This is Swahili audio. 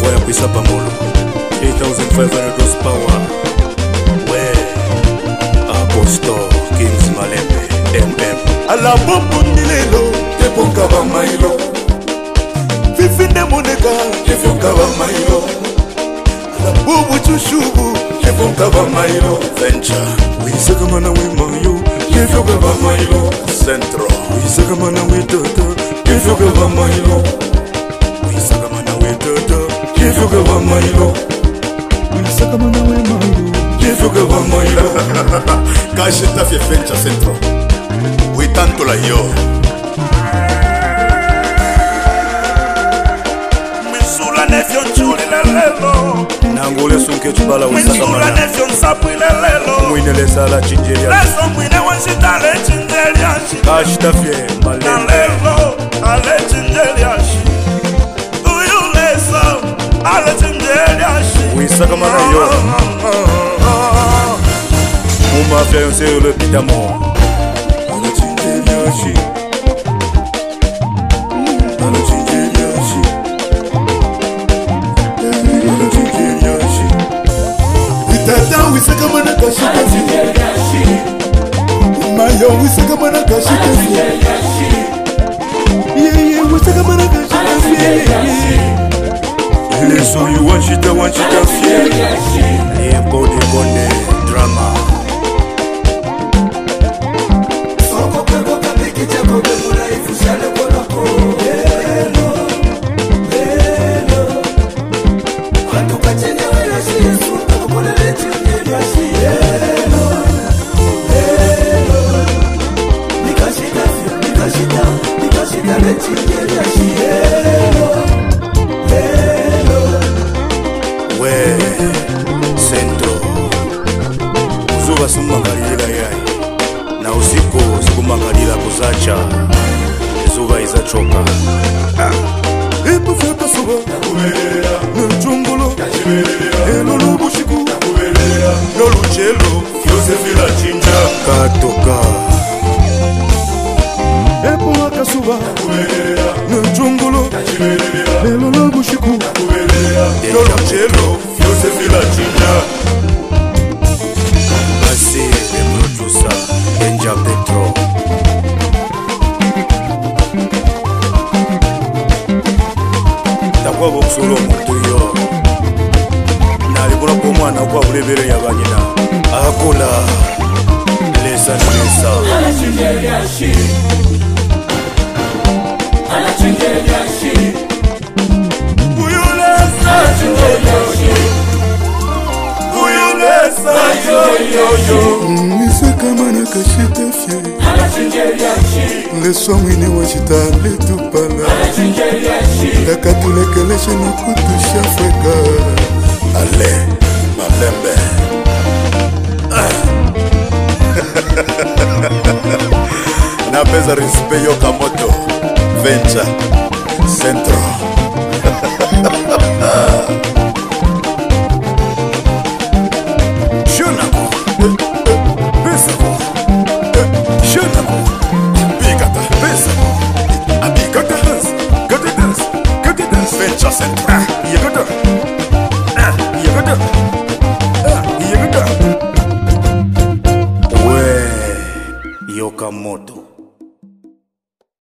voya kuisa pamolo 3500 horsepower. We Apostle Kings Malembe MM ala bombo nilelo teponga ba mailo fifinde moneka tefonga ba mailo ala bobo chushubu tefonga ba mailo Venture wisaka mana we mayo tefonga ba mailo Centro wisaka mana we toto tefonga ba mailo wisaka mana we toto tefonga ba mailo wisaka mana we mayo tefonga ba mailo Kasheta fie Venture Centro we tanto la yo Misula nefyo nchuli lelelo Nangule sunke chubala wisaka Misula mana nefyo nsapwi lelelo Mwine lesala chinjelia Leso mwine wanshitale chinjelia shi Kasheta fie Na Malembe lelo ale chinjelia shi Uyu leso ale chinjelia shi wisaka mana yo Mumafia yonse le pitamo ala chinjeliashi ala chinjeliashi ala chinjeliashi itata wisaka mana kashika fi mayo wisaka mana kashika fi yeye wisaka mana kashika fi Leso yu wanshita fie Ye bonde drama We Centro Uzuba sumangalila yai Na usiku sikumangalila kuzacha Zuba izachoka epo fata soba nakubelela nchungulo elo bushiku nakubelela Noluchelo Yosefila chinja Katoka epo akasuba nakubelela nchungulo elo bushiku nakubelela Noluchelo Yosefila chinja Basi le producer Enja Petro Takwa bokusolo omuntu yo Nalibula kwa mwana kwa bulebere ya banyina Akola Lesa nesa Ala chinjeliashi Ala chinjeliashi Uyulesa Ala chinjeliashi Uyulesa Wisaka mana kashita fie Ala chinjeliashi Leso mwine wachita letupala Ala chinjeliashi Dakatulekeleshe na kutusha fweka Ale Malembe Napeza rispe yoka moto Venture Centro Shonako Pesako Shonako Bigata Pesako Abigata dance Gata dance Venture Centro Yagata Yagata Yagata We Yoka moto